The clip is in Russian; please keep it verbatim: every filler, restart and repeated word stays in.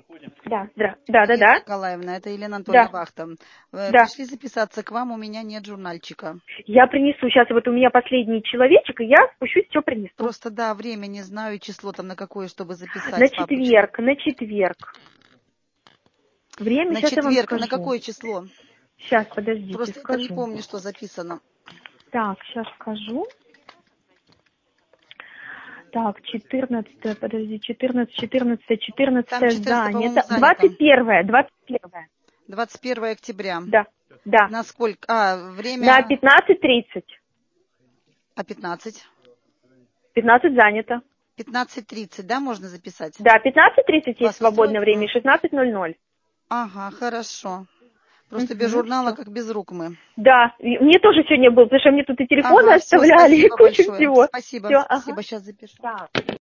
Да, да, да, да, Елена да. Николаевна, это Елена Анатольевна Да, Вахта. Э, да. Пришли записаться к вам, у меня нет журнальчика. Я принесу. Сейчас вот у меня последний человечек, и я спущусь, все принесу. Просто, да, время не знаю, число там на какое, чтобы На записать папочку. четверг, на четверг. Время На сейчас я вам четверг, на скажу. какое число? Сейчас, подождите, Просто я там не скажу. помню, что записано. Так, сейчас скажу. Так, четырнадцатое, подожди, четырнадцать, четырнадцать, Там четырнадцатое четырнадцатое, по-моему, занято. занято. двадцать первое, двадцать первое. двадцать первое октября. Да, да. На сколько? А, На время... пятнадцать тридцать. А пятнадцать? пятнадцать занято. пятнадцать тридцать, да, можно записать? Да, пятнадцать тридцать есть Вас свободное устроит? время, А. и шестнадцать ноль ноль. Ага, хорошо. Просто без Угу, журнала, все. как без рук мы. Да, и мне тоже сегодня был, потому что мне тут и телефоны Ага, все, оставляли, и спасибо кучу большое. всего. Спасибо, Все, ага. спасибо, сейчас запишу. Так.